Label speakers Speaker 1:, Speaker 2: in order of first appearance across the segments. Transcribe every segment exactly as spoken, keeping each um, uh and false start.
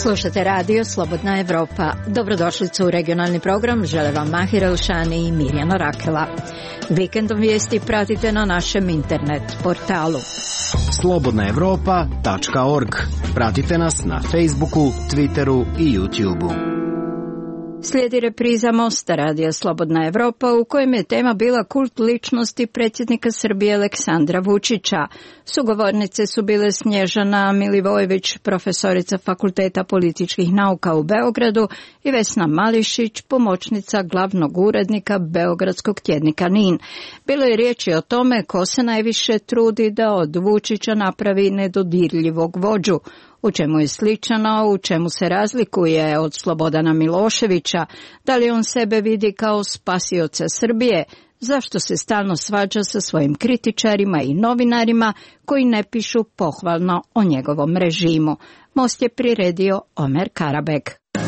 Speaker 1: Slušate radio Slobodna Evropa. Dobrodošlicu u regionalni program. Žele vam Mahira Elšani i Mirjana Rakela. Vikendom vijesti pratite na našem internet portalu
Speaker 2: slobodna evropa tačka org. Pratite nas na Facebooku, Twitteru i YouTubeu.
Speaker 1: Slijedi repriza Mosta radija Slobodna Evropa u kojem je tema bila kult ličnosti predsjednika Srbije Aleksandra Vučića. Sugovornice su bile Snježana Milivojević, profesorica Fakulteta političkih nauka u Beogradu, i Vesna Mališić, pomoćnica glavnog urednika Beogradskog tjednika NIN. Bilo je riječi o tome ko se najviše trudi da od Vučića napravi nedodirljivog vođu. U čemu je sličano, u čemu se razlikuje od Slobodana Miloševića, da li on sebe vidi kao spasioca Srbije, zašto se stalno svađa sa svojim kritičarima i novinarima koji ne pišu pohvalno o njegovom režimu. Most je priredio Omer Karabek.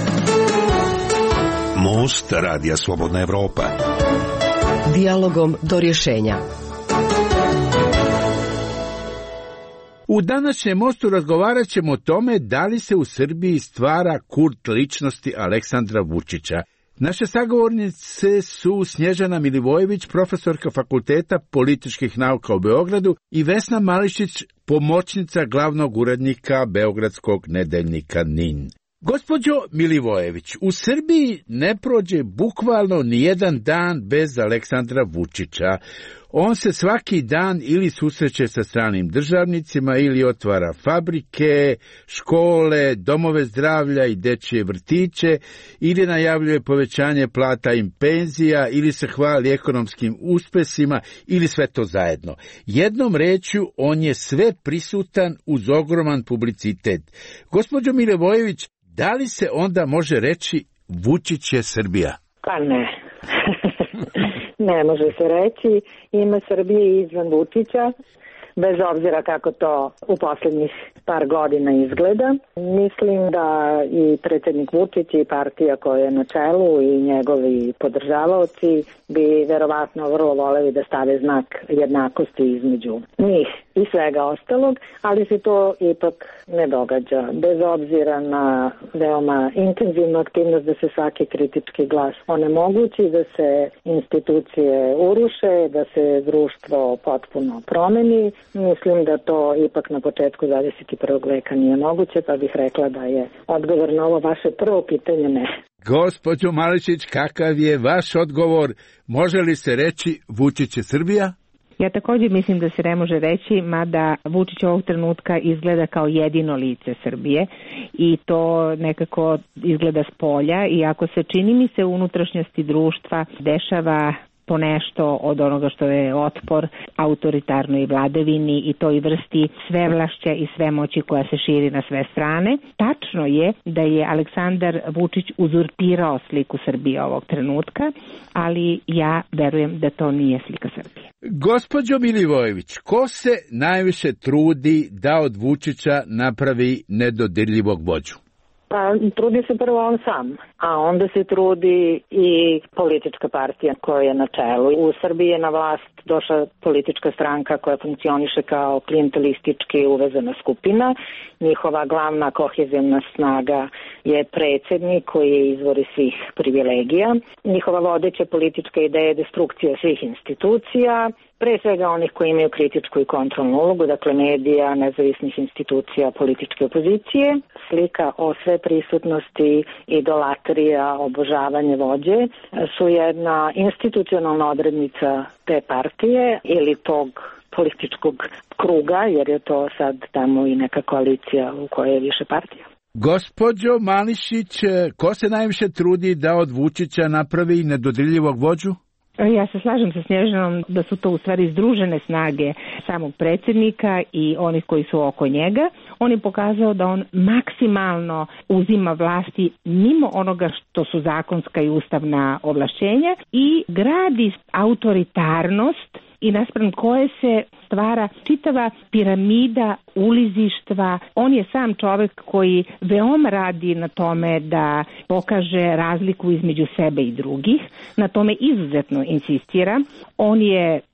Speaker 3: Most radija Slobodna Evropa.
Speaker 4: Dijalogom do rješenja.
Speaker 5: U današnjem Mostu razgovarat ćemo o tome da li se u Srbiji stvara kult ličnosti Aleksandra Vučića. Naše sagovornice su Snježana Milivojević, profesorka Fakulteta političkih nauka u Beogradu, i Vesna Mališić, pomoćnica glavnog urednika Beogradskog nedeljnika NIN. Gospođo Milivojević, u Srbiji ne prođe bukvalno ni jedan dan bez Aleksandra Vučića. On se svaki dan ili susreće sa stranim državnicima ili otvara fabrike, škole, domove zdravlja i dečje vrtiće, ili najavljuje povećanje plata i penzija, ili se hvali ekonomskim uspesima, ili sve to zajedno. Jednom rečju, on je sve prisutan uz ogroman publicitet. Gospođo Milivojević, da li se onda može reći Vučić je Srbija?
Speaker 6: Pa ne. Ne može se reći. Ima Srbije izvan Vučića, bez obzira kako to u posljednjih par godina izgleda. Mislim da i predsjednik Vučić i partija koja je na čelu i njegovi podržavaoci bi verovatno vrlo voleli da stave znak jednakosti između njih i svega ostalog, ali se to ipak ne događa. Bez obzira na veoma intenzivnu aktivnost da se svaki kritički glas onemogući, da se institucije uruše, da se društvo potpuno promeni, mislim da to ipak na početku dvadeset prvog veka nije moguće, pa bih rekla da je odgovor na ovo vaše prvo pitanje ne.
Speaker 5: Gospođo Mališić, kakav je vaš odgovor? Može li se reći Vučić je Srbija?
Speaker 7: Ja također mislim da se ne može reći, mada Vučić ovog trenutka izgleda kao jedino lice Srbije i to nekako izgleda s polja, i ako se čini mi se u unutrašnjosti društva dešava ponešto od onoga što je otpor autoritarnoj vladavini i toj vrsti svevlašća i svemoći koja se širi na sve strane. Tačno je da je Aleksandar Vučić uzurpirao sliku Srbije ovog trenutka, ali ja verujem da to nije slika Srbije.
Speaker 5: Gospođo Milivojević, ko se najviše trudi da od Vučića napravi nedodirljivog vođu?
Speaker 6: Pa trudi se prvo on sam, a onda se trudi i politička partija koja je na čelu. U Srbiji je na vlast došla politička stranka koja funkcioniše kao klijentelistički uvezana skupina. Njihova glavna kohezivna snaga je predsjednik koji je izvor svih privilegija. Njihova vodeća politička ideja je destrukcija svih institucija, pre svega onih koji imaju kritičku i kontrolnu ulogu, dakle medija, nezavisnih institucija, političke opozicije. Slika o sve prisutnosti, idolatrija, obožavanje vođe su jedna institucionalna odrednica te partije ili tog političkog kruga, jer je to sad tamo i neka koalicija u kojoj je više partija.
Speaker 5: Gospođo Mališić, ko se najviše trudi da od Vučića napravi nedodirljivog vođu?
Speaker 7: Ja se slažem sa Snježanom da su to u stvari združene snage samog predsjednika i onih koji su oko njega. On je pokazao da on maksimalno uzima vlasti mimo onoga što su zakonska i ustavna ovlašćenja i gradi autoritarnost i naspram koje se stvara čitava piramida ulizištva. On je sam čovjek koji veoma radi na tome da pokaže razliku između sebe i drugih. Na tome izuzetno insistira. On je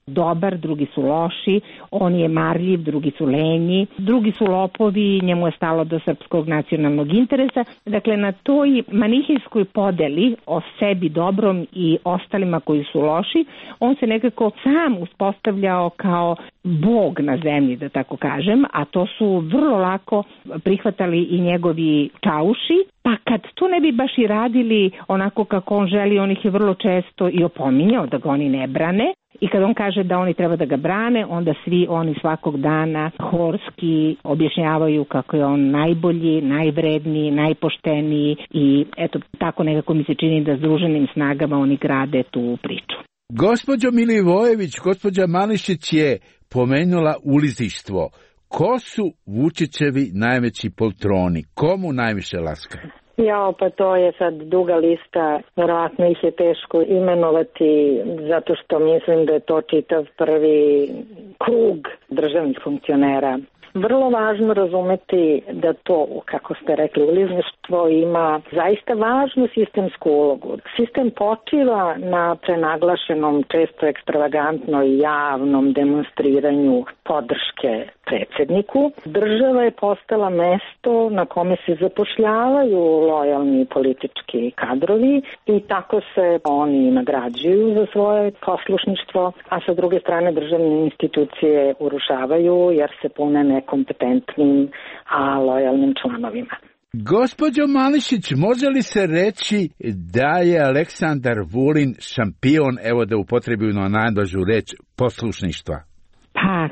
Speaker 7: dobar, drugi su loši, on je marljiv, drugi su lenji, drugi su lopovi, njemu je stalo do srpskog nacionalnog interesa. Dakle, na toj manihejskoj podeli o sebi dobrom i ostalima koji su loši, on se nekako sam uspostavljao kao bog na zemlji, da tako kažem, a to su vrlo lako prihvatali i njegovi čauši, pa kad to ne bi baš i radili onako kako on želi, on ih je vrlo često i opominjao da ga oni ne brane. I kad on kaže da oni treba da ga brane, onda svi oni svakog dana horski objašnjavaju kako je on najbolji, najvredniji, najpošteniji i eto tako nekako mi se čini da združenim snagama oni grade tu priču.
Speaker 5: Gospođo Milivojević, gospođa Mališić je pomenula ulizištvo. Ko su Vučićevi najveći poltroni? Komu najviše laska?
Speaker 6: Jao, pa to je sad duga lista, vjerojatno ih je teško imenovati, zato što mislim da je to čitav prvi krug državnih funkcionera. Vrlo važno razumeti da to, kako ste rekli, ulizništvo ima zaista važnu sistemsku ulogu. Sistem počiva na prenaglašenom, često ekstravagantno i javnom demonstriranju podrške predsjedniku. Država je postala mesto na kome se zapošljavaju lojalni politički kadrovi i tako se oni nagrađuju za svoje poslušništvo, a sa druge strane državne institucije urušavaju jer se pune nekompetentnim, a lojalnim članovima.
Speaker 5: Gospođo Mališić, može li se reći da je Aleksandar Vulin šampion, evo da upotrebimo najblažu reč, poslušništva?
Speaker 7: Pa,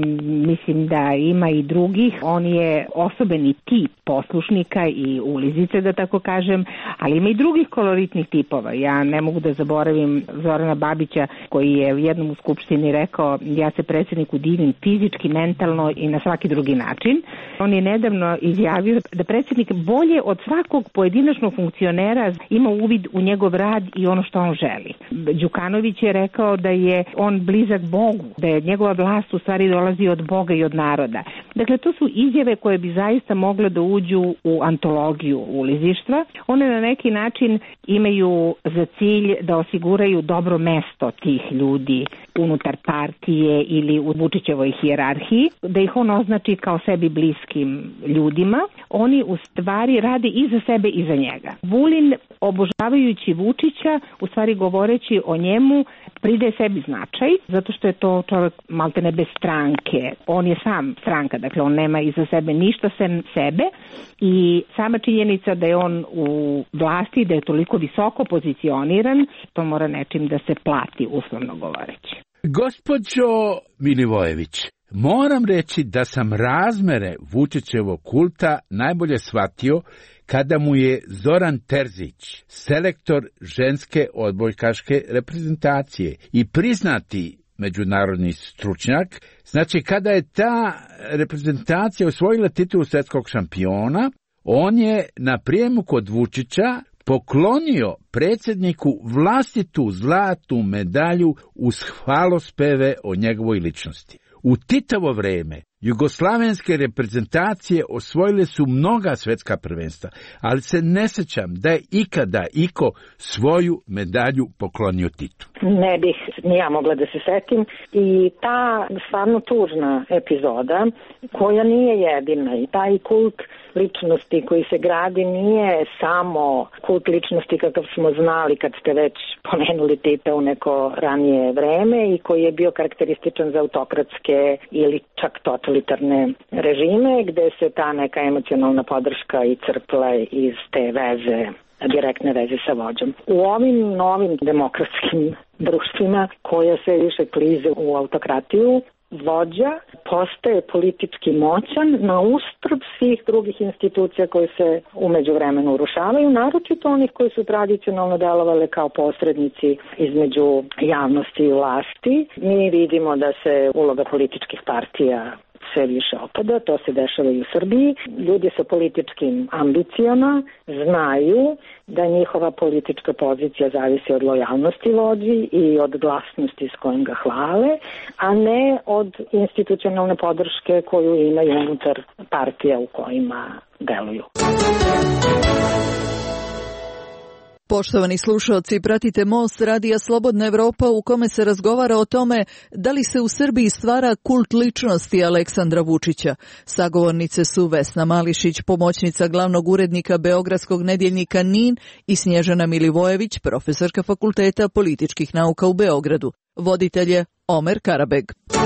Speaker 7: mislim da ima i drugih. On je osobeni tip poslušnika i ulizice, da tako kažem, ali ima i drugih koloritnih tipova. Ja ne mogu da zaboravim Zorana Babića koji je u jednom u skupštini rekao ja se predsjedniku divim fizički, mentalno i na svaki drugi način. On je nedavno izjavio da predsjednik bolje od svakog pojedinačnog funkcionera ima uvid u njegov rad i ono što on želi. Đukanović je rekao da je on blizak Bogu, da je njegova vlast u stvari dolazi od Boga i od naroda. Dakle, to su izjave koje bi zaista mogle da uđu u antologiju ulizištva. One na neki način imaju za cilj da osiguraju dobro mesto tih ljudi unutar partije ili u Vučićevoj hijerarhiji, da ih on označi kao sebi bliskim ljudima. Oni u stvari rade i za sebe i za njega. Vulin, obožavajući Vučića, u stvari govoreći o njemu, pridaje sebi značaj, zato što je to čovjek maltene bez stranke. On je sam stranka, dakle on nema iza sebe ništa sem sebe i sama činjenica da je on u vlasti, da je toliko visoko pozicioniran, to mora nečim da se plati, uslovno govoreći.
Speaker 5: Gospođo Milivojević, moram reći da sam razmere Vučićevog kulta najbolje shvatio kada mu je Zoran Terzić, selektor ženske odbojkaške reprezentacije i priznati međunarodni stručnjak, znači kada je ta reprezentacija osvojila titulu svjetskog šampiona, on je na prijemu kod Vučića poklonio predsjedniku vlastitu zlatu medalju uz hvalospeve o njegovoj ličnosti. U Titovo vreme jugoslavenske reprezentacije osvojile su mnoga svjetska prvenstva, ali se ne sjećam da je ikada iko svoju medalju poklonio Titu.
Speaker 6: Ne bih ni ja mogla da se setim i ta stvarno tužna epizoda koja nije jedina i taj kult ličnosti koji se gradi nije samo kult ličnosti kakav smo znali kad ste već pomenuli Tita u neko ranije vreme i koji je bio karakterističan za autokratske ili čak totalitarne režime gde se ta neka emocionalna podrška i crpla iz te veze, direktne veze sa vođom. U ovim novim demokratskim društvima koja se više klize u autokratiju, vođa postaje politički moćan na uštrb svih drugih institucija koje se umeđu vremenu urušavaju, naročito onih koji su tradicionalno delovale kao posrednici između javnosti i vlasti. Mi vidimo da se uloga političkih partija sve više opada, to se dešava i u Srbiji. Ljudi sa političkim ambicijama znaju da njihova politička pozicija zavisi od lojalnosti vođi i od glasnosti s kojim ga hvale, a ne od institucionalne podrške koju imaju unutar partija u kojima deluju.
Speaker 8: Poštovani slušalci, pratite Most radija Slobodna Evropa u kome se razgovara o tome da li se u Srbiji stvara kult ličnosti Aleksandra Vučića. Sagovornice su Vesna Mališić, pomoćnica glavnog urednika Beogradskog nedjeljnika NIN i Snježana Milivojević, profesorka Fakulteta političkih nauka u Beogradu. Voditelj je Omer Karabeg.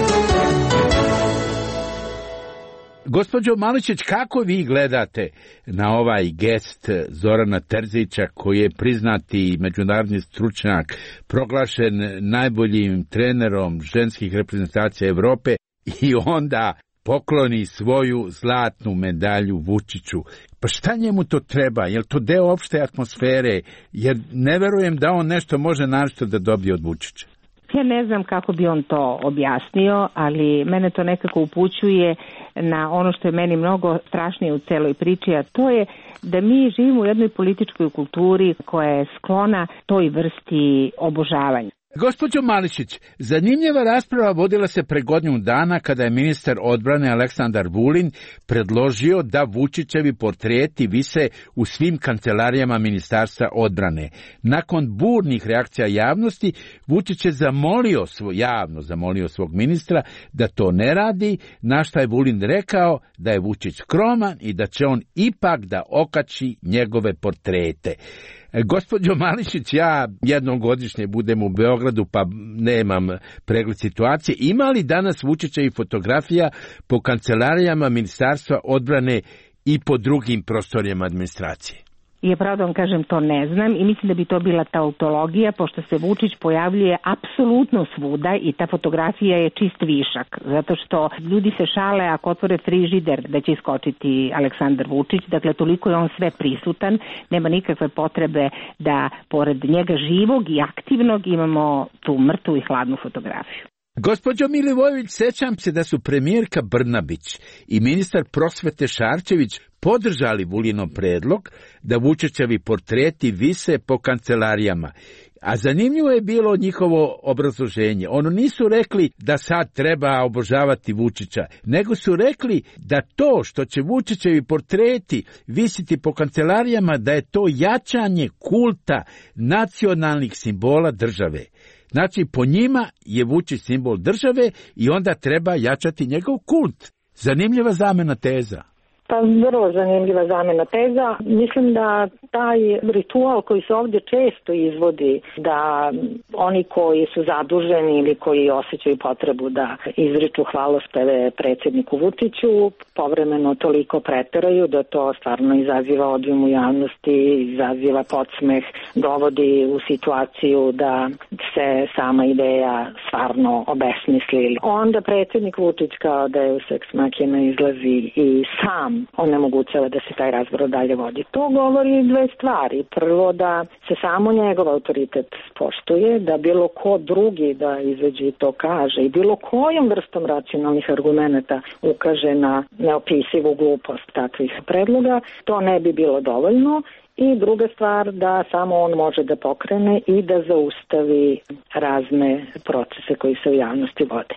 Speaker 5: Gospođo Mališić, kako vi gledate na ovaj gest Zorana Terzića, koji je priznati međunarodni stručnjak, proglašen najboljim trenerom ženskih reprezentacija Evrope i onda pokloni svoju zlatnu medalju Vučiću? Pa šta njemu to treba? Je li to deo opšte atmosfere? Jer ne verujem da on nešto može našto da dobije od Vučića.
Speaker 7: Ja ne znam kako bi on to objasnio, ali mene to nekako upućuje na ono što je meni mnogo strašnije u celoj priči, a to je da mi živimo u jednoj političkoj kulturi koja je sklona toj vrsti obožavanja.
Speaker 5: Gospođo Mališić, zanimljiva rasprava vodila se pre godinu dana kada je ministar odbrane Aleksandar Vulin predložio da Vučićevi portreti vise u svim kancelarijama Ministarstva odbrane. Nakon burnih reakcija javnosti, Vučić je zamolio svoj, javno zamolio svog ministra da to ne radi, na šta je Vulin rekao da je Vučić skroman i da će on ipak da okači njegove portrete. Gospođo Mališić, ja jednom godišnje budem u Beogradu pa nemam pregled situacije. Ima li danas Vučićevih fotografija po kancelarijama Ministarstva odbrane i po drugim prostorijama administracije?
Speaker 7: Ja pravo da vam kažem, to ne znam i mislim da bi to bila tautologija, pošto se Vučić pojavljuje apsolutno svuda i ta fotografija je čist višak, zato što ljudi se šale ako otvore frižider da će iskočiti Aleksandar Vučić, dakle toliko je on sve prisutan, nema nikakve potrebe da pored njega živog i aktivnog imamo tu mrtvu i hladnu fotografiju.
Speaker 5: Gospođo Milivojević, sećam se da su premijerka Brnabić i ministar prosvete Šarčević podržali Vulinov predlog da Vučićevi portreti vise po kancelarijama. A zanimljivo je bilo njihovo obrazloženje. Ono nisu rekli da sad treba obožavati Vučića, nego su rekli da to što će Vučićevi portreti visiti po kancelarijama, da je to jačanje kulta nacionalnih simbola države. Znači, po njima je Vučić simbol države i onda treba jačati njegov kult. Zanimljiva zamena teza.
Speaker 6: Pa vrlo zanimljiva zamena teza. Mislim da taj ritual koji se ovdje često izvodi, da oni koji su zaduženi ili koji osjećaju potrebu da izriču hvalospeve predsjedniku Vučiću, povremeno toliko preteraju da to stvarno izaziva odijum u javnosti, izaziva podsmeh, dovodi u situaciju da se sama ideja stvarno obesmisli. Onda predsjednik Vučić kao da je u seks makina izlazi i sam onemogućava da se taj razgovor dalje vodi. To govori dve stvari. Prvo, da se samo njegov autoritet poštuje, da bilo ko drugi da izađe i to kaže i bilo kojom vrstom racionalnih argumenata ukaže na neopisivu glupost takvih predloga, to ne bi bilo dovoljno. I druga stvar, da samo on može da pokrene i da zaustavi razne procese koji se u javnosti vode.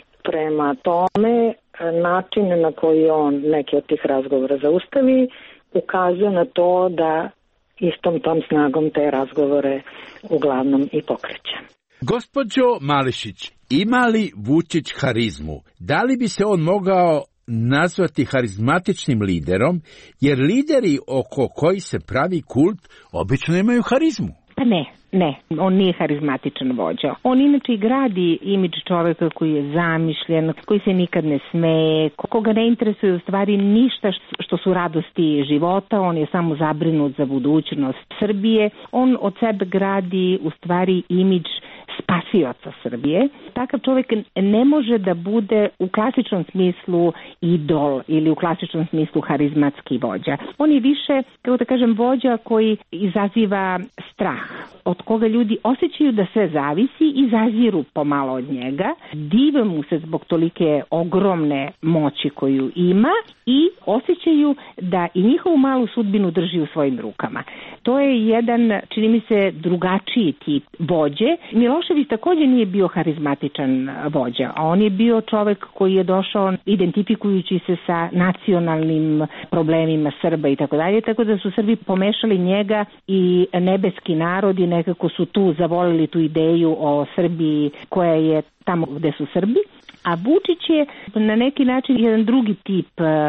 Speaker 6: Prema tome, način na koji on neke od tih razgovora zaustavi ukazuje na to da istom tom snagom te razgovore uglavnom i pokreće.
Speaker 5: Gospođo Mališić, ima li Vučić harizmu? Da li bi se on mogao nazvati harizmatičnim liderom, jer lideri oko koji se pravi kult obično imaju harizmu?
Speaker 7: Pa ne, ne, on nije harizmatičan vođa. On inače i gradi imidž čoveka koji je zamišljen, koji se nikad ne smeje, koga ne interesuje u stvari ništa što su radosti života, on je samo zabrinut za budućnost Srbije. On od sebe gradi u stvari imidž spasioca Srbije. Takav čovjek ne može da bude u klasičnom smislu idol ili u klasičnom smislu harizmatski vođa. On je više, kako da kažem, vođa koji izaziva strah, od koga ljudi osjećaju da sve zavisi i zaziru pomalo od njega, dive mu se zbog tolike ogromne moći koju ima i osjećaju da i njihovu malu sudbinu drži u svojim rukama. To je jedan, čini mi se, drugačiji tip vođe. Milošević takođe nije bio harizmatičan vođa. On je bio čovek koji je došao identifikujući se sa nacionalnim problemima Srba i tako dalje, tako da su Srbi pomešali njega i nebeski narod i nekako su tu zavolili tu ideju o Srbiji koja je tamo gde su Srbi. A Vučić je na neki način jedan drugi tip,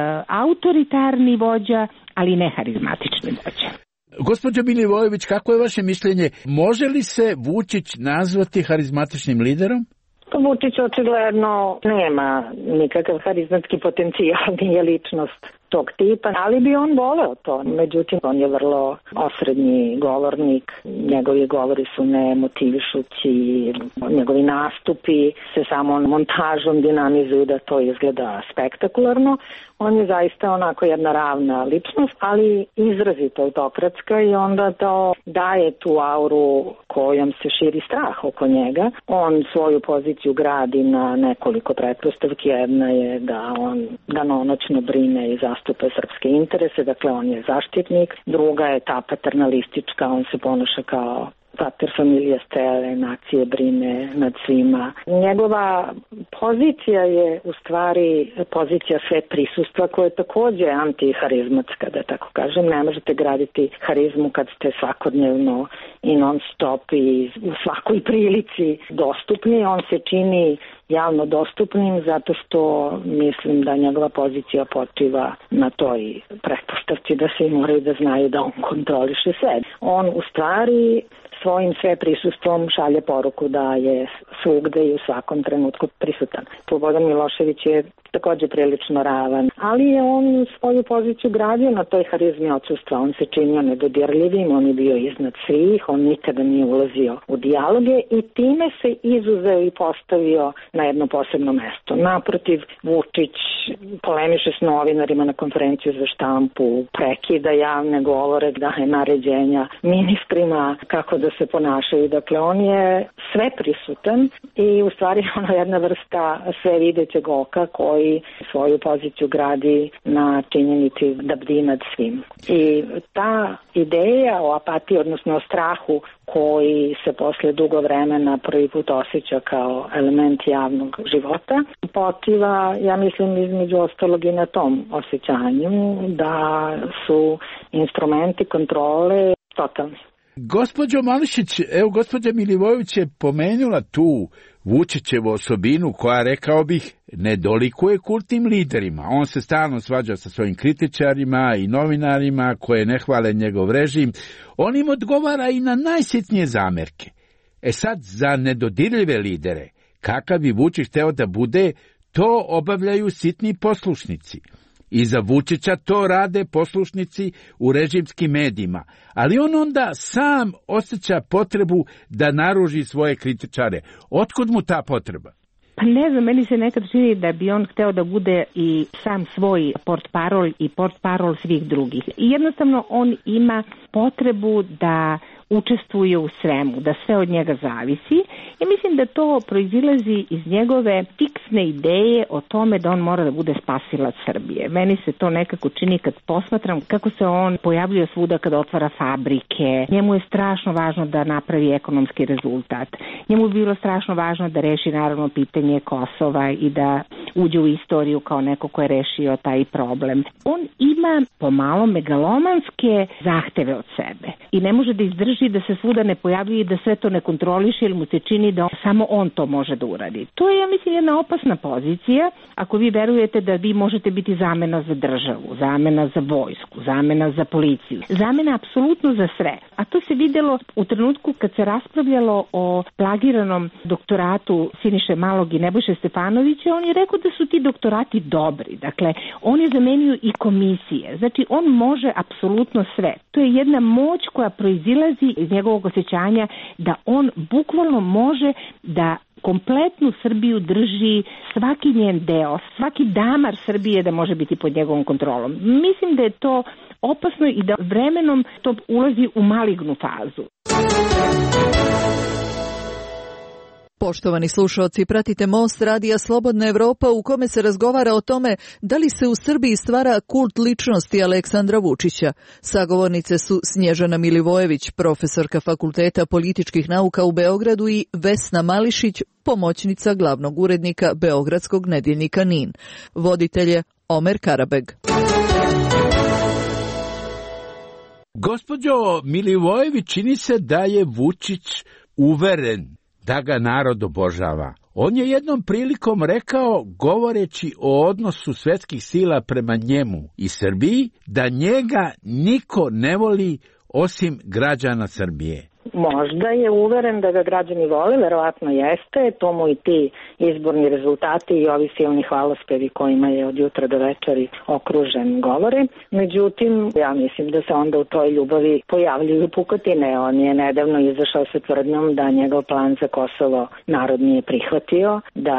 Speaker 7: autoritarni vođa, ali ne harizmatični vođa.
Speaker 5: Gospođo Milivojević, kako je vaše mišljenje? Može li se Vučić nazvati harizmatičnim liderom?
Speaker 6: Vučić očigledno nema nikakav harizmatski potencijal, nije ličnost tog tipa, ali bi on voleo to. Međutim, on je vrlo osrednji govornik, njegovi govori su nemotivišući, njegovi nastupi se samo montažom dinamizuju da to izgleda spektakularno. On je zaista onako jedna ravna ličnost, ali izrazito autokratska i onda to daje tu auru kojom se širi strah oko njega. On svoju poziciju gradi na nekoliko pretpostavki. Jedna je da on danonoćno brine i zastupa srpske interese, dakle on je zaštitnik. Druga je ta paternalistička, on se ponaša kao pater familijas cele nacije, brine nad svima. Njegova pozicija je u stvari pozicija sve prisustva koja je takođe antiharizmatska, da tako kažem. Ne možete graditi harizmu kad ste svakodnevno i non stop i u svakoj prilici dostupni. On se čini javno dostupnim zato što mislim da njegova pozicija počiva na toj pretpostavci da svi moraju da znaju da on kontroliše sve. On u stvari svojim sve prisustvom šalje poruku da je svugde i u svakom trenutku prisutan. Slobodan Milošević je takođe prilično ravan, ali je on svoju poziciju gradio na toj harizmi odsustva. On se činio nedodirljivim, on je bio iznad svih, on nikada nije ulazio u dijaloge i time se izuzeo i postavio na jedno posebno mesto. Naprotiv, Vučić polemiše s novinarima na konferenciju za štampu, prekida javne govore, daje naređenja ministrima kako da se ponašaju. Dakle, on je sve prisutan i u stvari ono jedna vrsta sve videćeg oka koji svoju poziciju gradi na činjenici da bdi nad svim. I ta ideja o apatiji, odnosno o strahu koji se posle dugo vremena prvi put osjeća kao element javnog života, počiva, ja mislim, između ostalog i na tom osjećanju da su instrumenti kontrole totalni.
Speaker 5: Gospođo Mališić, evo gospođa Milivojević je pomenula tu Vučićevu osobinu koja, rekao bih, ne dolikuje kultnim liderima. On se stalno svađa sa svojim kritičarima i novinarima koje ne hvale njegov režim. On im odgovara i na najsitnije zamerke. E sad, za nedodirljive lidere, kakav bi Vučić hteo da bude, to obavljaju sitni poslušnici. I za Vučića to rade poslušnici u režimskim medijima, ali on onda sam osjeća potrebu da naruži svoje kritičare. Otkud mu ta potreba?
Speaker 7: Pa ne znam, meni se nekad čini da bi on hteo da bude i sam svoj portparol i portparol svih drugih. I jednostavno on ima potrebu da učestvuje u svemu, da sve od njega zavisi. I mislim da to proizilazi iz njegove fiksne ideje o tome da on mora da bude spasilac Srbije. Meni se to nekako čini kad posmatram kako se on pojavljuje svuda kada otvara fabrike. Njemu je strašno važno da napravi ekonomski rezultat. Njemu je bilo strašno važno da reši naravno pitanje Kosova i da uđe u istoriju kao neko ko je rešio taj problem. On ima pomalo megalomanske zahteve od sebe i ne može da izdrži da se svuda ne pojavljuje i da sve to ne kontroliše ili mu se čini da on, samo on to može da uradi. To je, ja mislim, jedna opasna pozicija ako vi verujete da vi možete biti zamena za državu, zamena za vojsku, zamena za policiju, zamena apsolutno za sve. A to se videlo u trenutku kad se raspravljalo o plagiranom doktoratu Siniše Malog i Nebojše Stefanovića. On je rekao da su ti doktorati dobri. Dakle, on je zamenio i komisije. Znači, on može apsolutno sve. To je jedna moć koja proizilazi iz njegovog osjećanja da on bukvalno može da kompletnu Srbiju drži, svaki njen deo, svaki damar Srbije da može biti pod njegovom kontrolom. Mislim da je to opasno i da vremenom to ulazi u malignu fazu.
Speaker 8: Poštovani slušaoci, pratite Most radija Slobodna Evropa u kome se razgovara o tome da li se u Srbiji stvara kult ličnosti Aleksandra Vučića. Sagovornice su Snježana Milivojević, profesorka Fakulteta političkih nauka u Beogradu, i Vesna Mališić, pomoćnica glavnog urednika beogradskog nedjeljnika NIN. Voditelj je Omer Karabeg.
Speaker 5: Gospođo Milivojević, čini se da je Vučić uveren da ga narod obožava. On je jednom prilikom rekao, govoreći o odnosu svetskih sila prema njemu i Srbiji, da njega niko ne voli osim građana Srbije.
Speaker 6: Možda je uveren da ga građani vole, verovatno jeste, to mu i ti izborni rezultati i ovi silni hvalospevi kojima je od jutra do večeri okružen govore. Međutim, ja mislim da se onda u toj ljubavi pojavljuju pukotine. On je nedavno izašao sa tvrdnjom da njegov plan za Kosovo narod nije prihvatio, da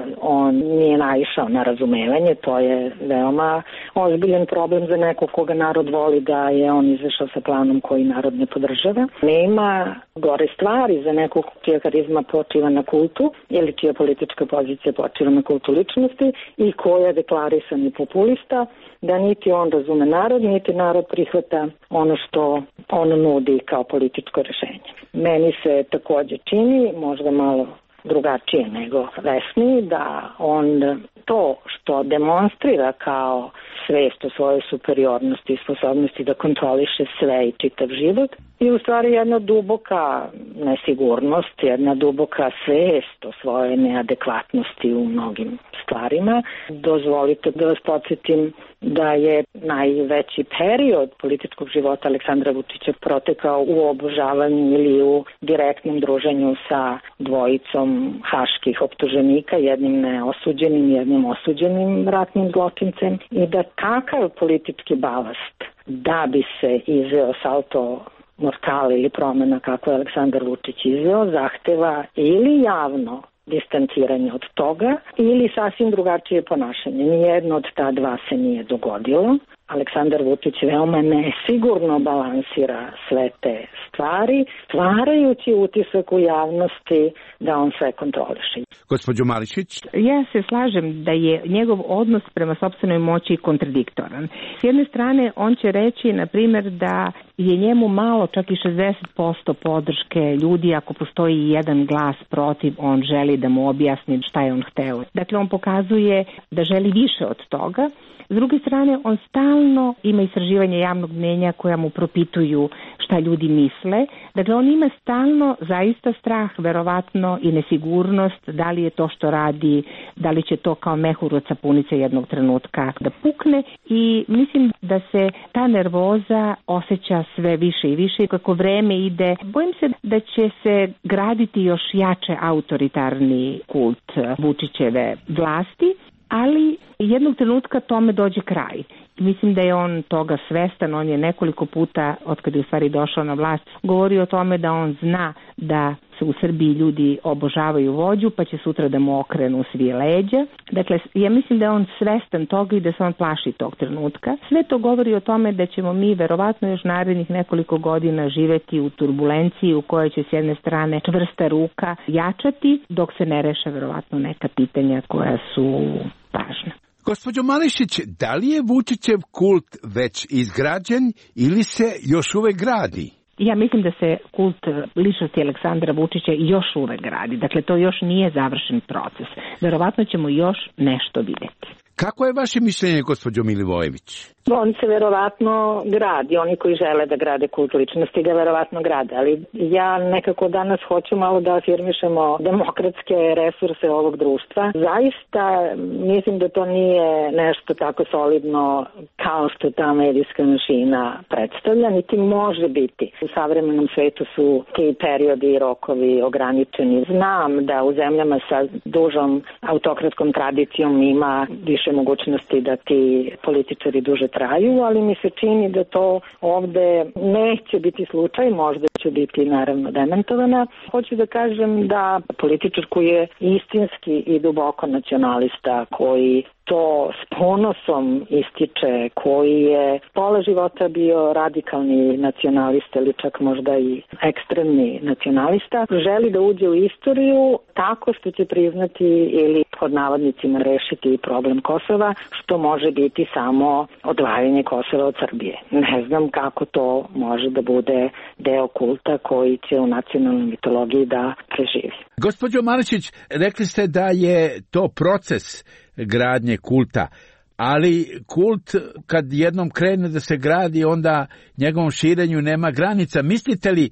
Speaker 6: on nije naišao na razumevanje. To je veoma ozbiljan problem za nekog koga narod voli, da je on izašao sa planom koji narod ne podržava. Nema gore stvari za nekog čija karizma počiva na kultu ili čija politička pozicija počiva na kultu ličnosti i koja je deklarisani populista, da niti on razume narod, niti narod prihvata ono što on nudi kao političko rešenje. Meni se takođe čini, možda malo drugačije nego Vesni, da on to što demonstrira kao svest o svojoj superiornosti i sposobnosti da kontroliše sve i čitav život i u stvari jedna duboka nesigurnost, jedna duboka svest o svojoj neadekvatnosti u mnogim stvarima. Dozvolite da vas podsjetim da je najveći period političkog života Aleksandra Vučića protekao u obožavanju ili u direktnom druženju sa dvojicom haških optuženika, jednim neosuđenim, jednim osuđenim ratnim zločincem, i da takav politički balast da bi se izveo salto mortale ili promena kako je Aleksandar Vučić izveo, zahteva ili javno distanciranje od toga ili sasvim drugačije ponašanje. Nijedno od ta dva se nije dogodilo. Aleksandar Vučić veoma nesigurno balansira sve te stvari, stvarajući utisak u javnosti da on sve kontroliše.
Speaker 5: Gospođo Mališić?
Speaker 7: Ja se slažem da je njegov odnos prema sopstvenoj moći kontradiktoran. S jedne strane, on će reći, na primjer, da je njemu malo, čak i šezdeset posto podrške ljudi, ako postoji jedan glas protiv, on želi da mu objasni šta je on hteo. Dakle, on pokazuje da želi više od toga. S druge strane, on stalno ima istraživanje javnog mnjenja koja mu propituju šta ljudi misle. Dakle, on ima stalno zaista strah, verovatno, i nesigurnost da li je to što radi, da li će to kao mehur od sapunice jednog trenutka da pukne, i mislim da se ta nervoza osjeća sve više i više i kako vreme ide. Bojim se da će se graditi još jače autoritarni kult Vučićeve vlasti, ali jednog trenutka tome dođe kraj. Mislim da je on toga svestan. On je nekoliko puta, od kada je u stvari došao na vlast, govorio o tome da on zna da se u Srbiji ljudi obožavaju vođu, pa će sutra da mu okrenu svi leđa. Dakle, ja mislim da je on svestan toga i da se on plaši tog trenutka. Sve to govori o tome da ćemo mi verovatno još narednih nekoliko godina živeti u turbulenciji u kojoj će s jedne strane čvrsta ruka jačati, dok se ne reše verovatno neka pitanja koja su važna.
Speaker 5: Gospođo Mališić, da li je Vučićev kult već izgrađen ili se još uvek gradi?
Speaker 7: Ja mislim da se kult ličnosti Aleksandra Vučića još uvek gradi. Dakle, to još nije završen proces. Verovatno ćemo još nešto vidjeti.
Speaker 5: Kako je vaše mišljenje, gospođo Milivojević?
Speaker 6: On se verovatno gradi, oni koji žele da grade kult ličnosti ga verovatno grade, ali ja nekako danas hoću malo da afirmišemo demokratske resurse ovog društva. Zaista mislim da to nije nešto tako solidno kao što ta medijska mašina predstavlja, niti može biti. U savremenom svetu su ti periodi i rokovi ograničeni. Znam da u zemljama sa dužom autokratskom tradicijom ima više mogućnosti da ti političari duže traju, ali mi se čini da to ovde neće biti slučaj, možda će biti naravno demantovana. Hoću da kažem da političar koji je istinski i duboko nacionalista, koji to s ponosom ističe, koji je pola života bio radikalni nacionalista ili čak možda i ekstremni nacionalista, želi da uđe u istoriju tako što će priznati ili pod navodnicima rešiti problem Kosova, što može biti samo odvajanje Kosova od Srbije. Ne znam kako to može da bude deo kulta koji će u nacionalnoj mitologiji da preživi.
Speaker 5: Gospođo Mališić, rekli ste da je to proces gradnje kulta, ali kult kad jednom krene da se gradi, onda njegovom širenju nema granica. Mislite li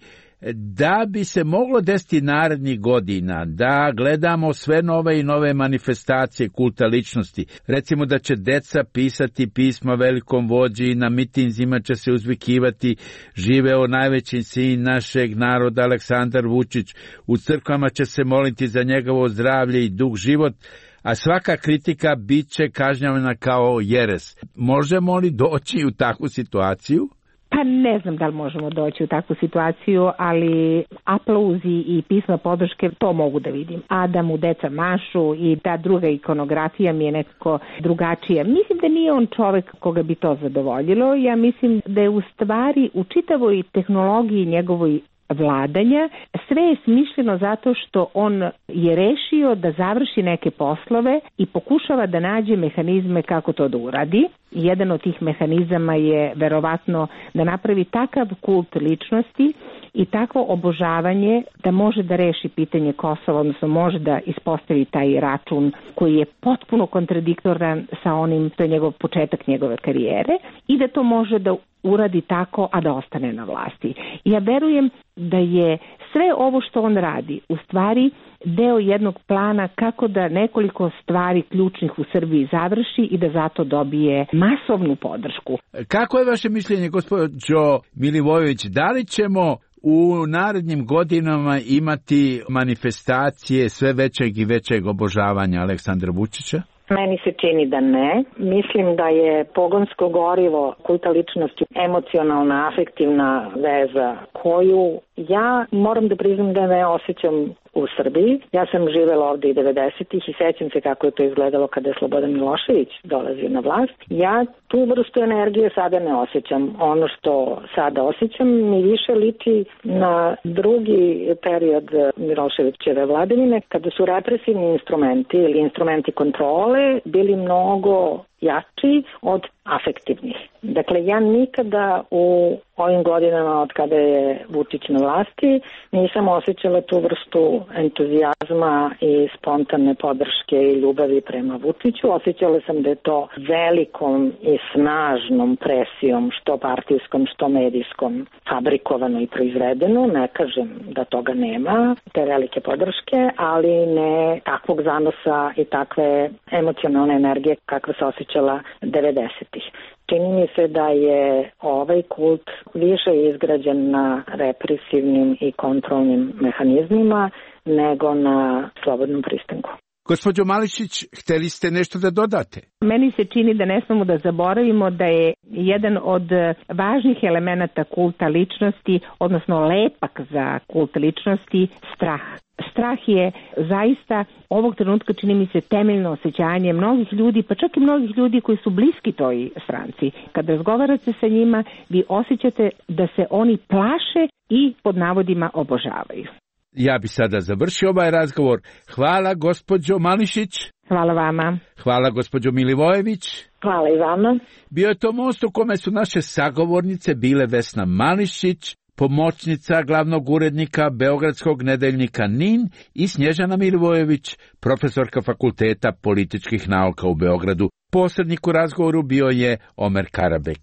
Speaker 5: da bi se moglo desiti narednih godina da gledamo sve nove i nove manifestacije kulta ličnosti? Recimo da će deca pisati pisma velikom vođi, na mitinzima će se uzvikivati živeo najveći sin našeg naroda Aleksandar Vučić, u crkvama će se moliti za njegovo zdravlje i dug život, a svaka kritika bit će kažnjavana kao jeres. Možemo li doći u takvu situaciju?
Speaker 7: Pa ne znam da li možemo doći u takvu situaciju, ali aplauzi i pisma podrške, to mogu da vidim. A da mu deca mašu i ta druga ikonografija mi je nekako drugačija. Mislim da nije on čovek koga bi to zadovoljilo. Ja mislim da je u stvari u čitavoj tehnologiji njegovoj vladanja sve je smišljeno zato što on je rešio da završi neke poslove i pokušava da nađe mehanizme kako to da uradi. Jedan od tih mehanizama je verovatno da napravi takav kult ličnosti i takvo obožavanje da može da reši pitanje Kosova, odnosno može da ispostavi taj račun koji je potpuno kontradiktoran sa onim, to je njegov početak njegove karijere, i da to može da uradi tako, a da ostane na vlasti. Ja verujem da je sve ovo što on radi u stvari deo jednog plana kako da nekoliko stvari ključnih u Srbiji završi i da zato dobije masovnu podršku.
Speaker 5: Kako je vaše mišljenje, gospođo Milivojević, da li ćemo u narednim godinama imati manifestacije sve većeg i većeg obožavanja Aleksandra Vučića?
Speaker 6: Meni se čini da ne. Mislim da je pogonsko gorivo kulta ličnosti emocionalna, afektivna veza koju ja moram da priznam da ne osjećam u Srbiji. Ja sam živela ovde i devedesetih i sećam se kako je to izgledalo kada je Slobodan Milošević dolazio na vlast. Ja tu vrstu energije sada ne osjećam. Ono što sada osjećam mi više liči na drugi period Miloševićeve vladavine, kada su represivni instrumenti ili instrumenti kontrole bili mnogo jači od afektivnih. Dakle, ja nikada u ovim godinama od kada je Vučić na vlasti nisam osjećala tu vrstu entuzijazma i spontane podrške i ljubavi prema Vučiću. Osjećala sam da je to velikom i snažnom presijom, što partijskom, što medijskom, fabrikovano i proizvedeno. Ne kažem da toga nema, te velike podrške, ali ne takvog zanosa i takve emocionalne energije kakva se osjećala devedesetih. Čini mi se da je ovaj kult više izgrađen na represivnim i kontrolnim mehanizmima nego na slobodnom pristanku.
Speaker 5: Gospođo Mališić, hteli ste nešto da dodate?
Speaker 7: Meni se čini da ne smemo da zaboravimo da je jedan od važnih elemenata kulta ličnosti, odnosno lepak za kult ličnosti, strah. Strah je zaista ovog trenutka, čini mi se, temeljno osjećanje mnogih ljudi, pa čak i mnogih ljudi koji su bliski toj stranci. Kad razgovarate sa njima, vi osjećate da se oni plaše i pod navodima obožavaju.
Speaker 5: Ja bi sada završio ovaj razgovor. Hvala gospođo Mališić.
Speaker 7: Hvala vama.
Speaker 5: Hvala gospođo Milivojević.
Speaker 6: Hvala i vama.
Speaker 5: Bio je to most u kome su naše sagovornice bile Vesna Mališić, pomoćnica glavnog urednika Beogradskog nedeljnika N I N, i Snježana Milivojević, profesorka Fakulteta političkih nauka u Beogradu. Posrednik u razgovoru bio je Omer Karabek.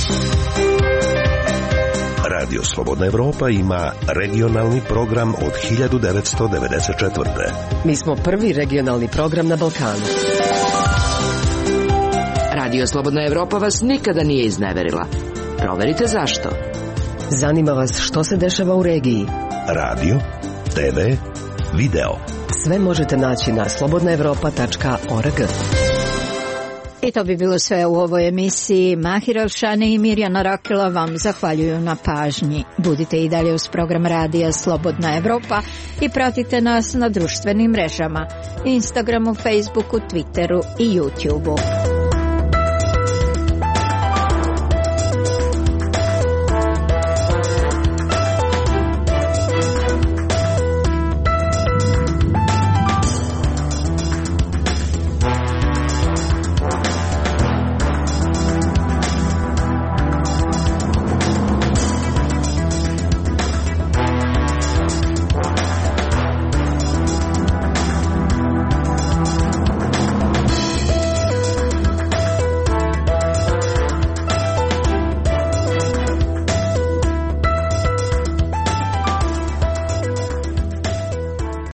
Speaker 3: Radio Slobodna Evropa ima regionalni program od hiljadu devetsto devedeset četvrte.
Speaker 4: Mi smo prvi regionalni program na Balkanu.
Speaker 9: Radio Slobodna Evropa vas nikada nije izneverila. Proverite zašto.
Speaker 4: Zanima vas što se dešava u regiji.
Speaker 3: Radio, te ve, video.
Speaker 4: Sve možete naći na slobodna evropa tačka org.
Speaker 1: I to bi bilo sve u ovoj emisiji. Mahir Alšani i Mirjana Rakela vam zahvaljuju na pažnji. Budite i dalje uz program radija Slobodna Evropa i pratite nas na društvenim mrežama, Instagramu, Facebooku, Twitteru i YouTubeu.